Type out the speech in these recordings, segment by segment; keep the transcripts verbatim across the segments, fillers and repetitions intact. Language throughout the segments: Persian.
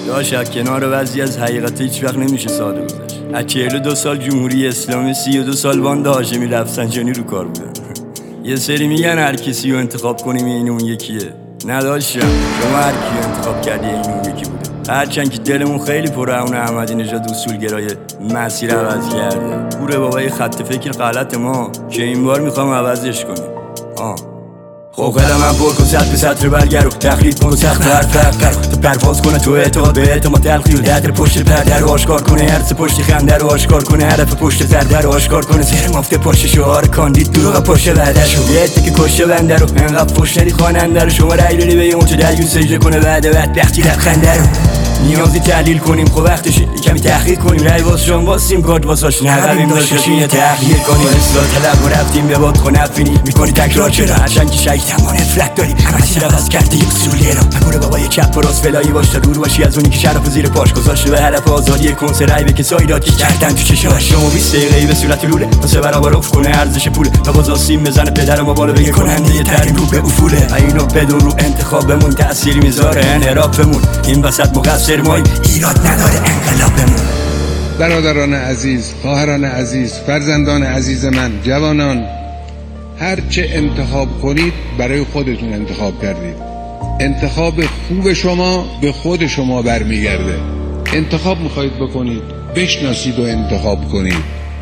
داشت کنار وضعی از حقیقت هیچ وقت نمیشه ساده گذشت. از چهل و دو سال جمهوری اسلامی، سی و دو سال باند هاشمی رفسنجانی رو کار بودن. یه سری میگن هر کسی رو انتخاب کنیم این اون یکیه. نداشتم، شما هر کی انتخاب کردی این اون یکی بوده. هرچند که دلمون خیلی پره اون احمدی نژاد اصولگرای مسیر عوض کرده. پوره بابای خط فکر غلط ما که این بار میخوام عوضش کنیم. آه خوقل من پر کن سطر به سطر برگرو تخلیط کن سخت حرف حقر تو پرواز کنه تو اعتقاد به اعتماد تلقی و ددر پشت پرده رو آشکار کنه هرس پشت خنده رو آشکار کنه هدف پشت زرده رو آشکار کنه زیر مافت پشت شعار کاندید دروغ پشت وعده شو یه که کشه بنده رو انقدر پشت ندی خواننده رو شما رای بدی به یه مچ دریو سجده کنه وعده بدبختی لبخنده رو نیازی تحلیل کنیم خب وقتشه کمی تحقیق کنیم رای واس شام واسیم کارت واساش نقبیم داشتین تحقیق کنیم اصلاح طلب و رفتیم به باد خونه افینی میکنی تکرار چرا هرچند که شایی تمام افرت داری همه چی عوض کرده یک اصولیه رو مگوره بابای چپ و راست فلایی باش تا دور باشی از اونی که شرف زیر پاش گذاشته به هدف آزادی کنسر رای به کسایی داد که کردن تو چشاش شما بیست دقیقه‌ای به صورت لوله واسه برابر افت کنه ارزش پول تا باز آسیم بزنه پدر ما بالا بگه کننده ترین رو به افوله اینو بدون رو انتخابمون تأثیری میذاره انحرافمون این وسط مقصر ما ایراد نداره انقلابمون. برادران عزیز، خواهران عزیز، فرزندان عزیز من، جوانان، هر چه انتخاب کنید برای خودتون انتخاب کردید. انتخاب خوب شما به خود شما برمیگرده. انتخاب میخواید بکنید بشناسید و انتخاب کنید.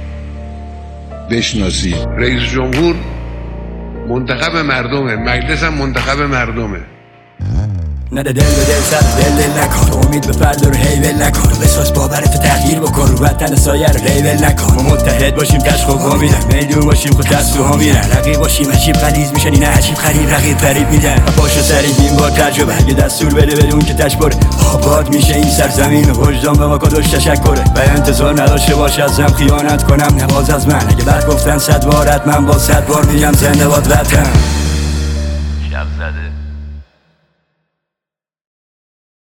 بشناسید. رئیس جمهور منتخب مردمه، مجلس هم منتخب مردمه. نده دل به دل سر دل دل نکن امید به فردا رو هیول نکن بساز باورتو تغییر بکن رو وطن سایه رو ریول نکن ما متحد باشیم کشف و ها میرن میدون باشیم خود دست و ها میرن رقیب باشیم عجیب غلیظ میشن این عجیب غریب رقیب فریب میدن و پاشو سریع این بار تجربه اگه دستور بده بدون که تشبره آباد میشه این سرزمین و وجدان به ما کدوش تشکره و انتظار نداشته باشه ازم خیانت کنم نواز از من اگه بعد گفتن صد بارت من با صد بار میگم زنده باد وطن. شب زده